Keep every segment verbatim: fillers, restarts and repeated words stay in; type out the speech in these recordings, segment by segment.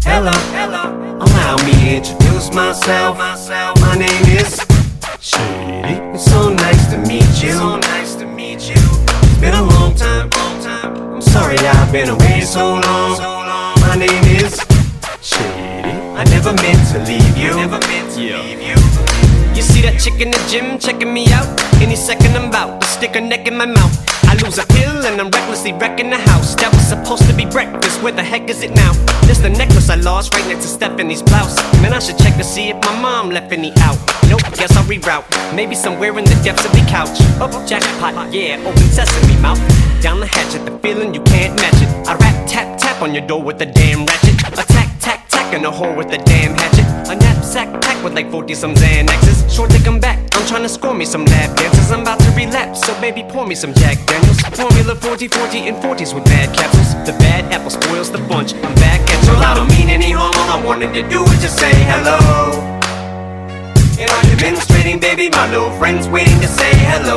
hello, allow me to introduce myself. My name is Shady. It's so nice to meet you. So nice to meet you. It's been a long time. I'm sorry I've been away so long. My name is Shady. I never meant to leave you. Never meant to leave you. You see that chick in the gym checking me out? Any second I'm about to stick her neck in my mouth. I lose a pill and I'm recklessly wrecking the house. That was supposed to be breakfast, where the heck is it now? This the necklace I lost right next to Stephanie's blouse. Man, I should check to see if my mom left any out. Nope, guess I'll reroute. Maybe somewhere in the depths of the couch. Oh, jackpot, yeah, open sesame mouth. Down the hatchet, the feeling you can't match it. I rap, tap, tap on your door with a damn ratchet. Attack, tack, tack in a hole with a damn hatchet. A knapsack packed with like forty some Xanaxes. Short to come back, I'm trying to score me some lap dances. I'm about to relapse, so baby pour me some Jack Daniels. Formula forty, forty, and forties with bad capsules. The bad apple spoils the bunch, I'm back at you. Well, I don't mean any harm, all I wanted to do was just say hello. And I'm demonstrating, baby, my little friend's waiting to say hello.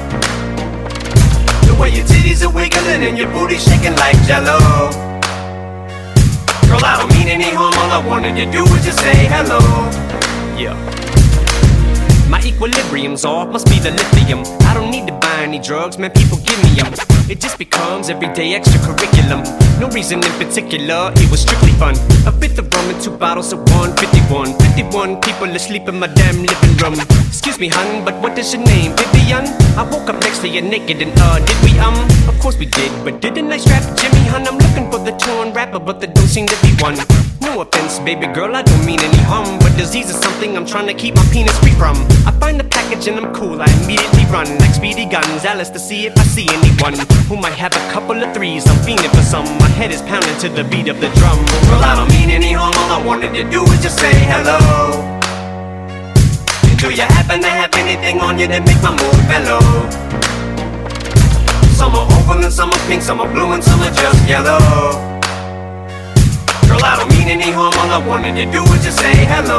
The way your titties are wiggling and your booty shaking like jello. Girl, I don't mean any harm, all I wanted to do was just say hello. Yeah. My equilibrium's off, must be the lithium. I don't need to buy any drugs, man, people give me them. It just becomes everyday extracurriculum. No reason in particular, it was strictly fun. A fifth of rum and two bottles of one fifty-one. fifty-one people asleep in my damn living room. Excuse me, hun, but what is your name, Vivian? I woke up next to you naked and uh, did we um? Of course we did, but didn't I strap Jimmy, hun? I'm looking for the torn rapper, but there don't seem to be one. No offense, baby girl, I don't mean any harm, but disease is something I'm trying to keep my penis free from. I find the package and I'm cool, I immediately run like Speedy Gonzales to see if I see anyone who might have a couple of threes. I'm fiending for some, my head is pounding to the beat of the drum. Well, I don't mean any harm, all I wanted to do was just say hello. And do you happen to have anything on you that make my mood mellow? Some are oval and some are pink, some are blue and some are just yellow. Girl, I don't mean any harm, all I wanted to do was just say hello.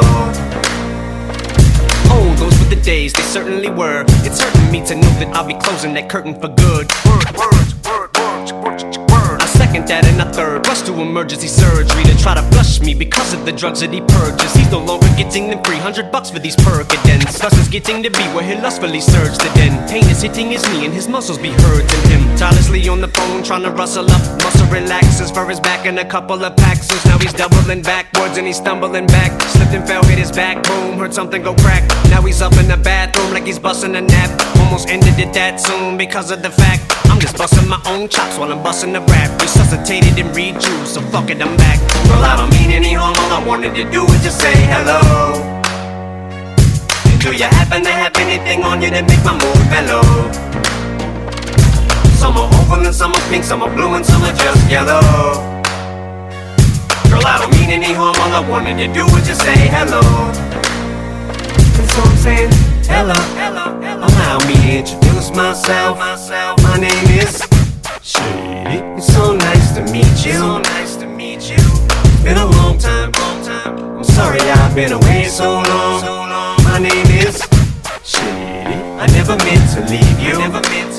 Oh, those were the days, they certainly were. It's hurting me to know that I'll be closing that curtain for good. Word, words, word, words, words, word. I second that and a third. Rush to emergency surgery to try to flush me because of the drugs that he purchased. He's no longer getting them three hundred bucks for these Percodens. Thus is getting to be where he lustfully surged the den. Pain is hitting his knee and his muscles be hurting him. Tirelessly on the phone trying to rustle up muscle relaxers for his back and a couple of Paxos. Now he's doubling backwards and he's stumbling back. Slipped and fell, hit his back, boom, heard something go crack. Now he's up in the bathroom like he's busting a nap. Almost ended it that soon because of the fact I'm just busting my own chops while I'm busting the rap. Resuscitated and rejuiced, so fuck it, I'm back. Well, I don't mean any harm, all I wanted to do was just say hello. And do you happen to have anything on you that make my mood mellow? Some are oval and some are pink, some are blue and some are just yellow. Girl, I don't mean any harm, all I wanted to do was just say hello. And so I'm saying hello, allow me to introduce myself. My name is Shady. It's so nice to meet you. So nice to meet you. It's been a long time. I'm sorry I've been away so long. My name is Shady. I never meant to leave you.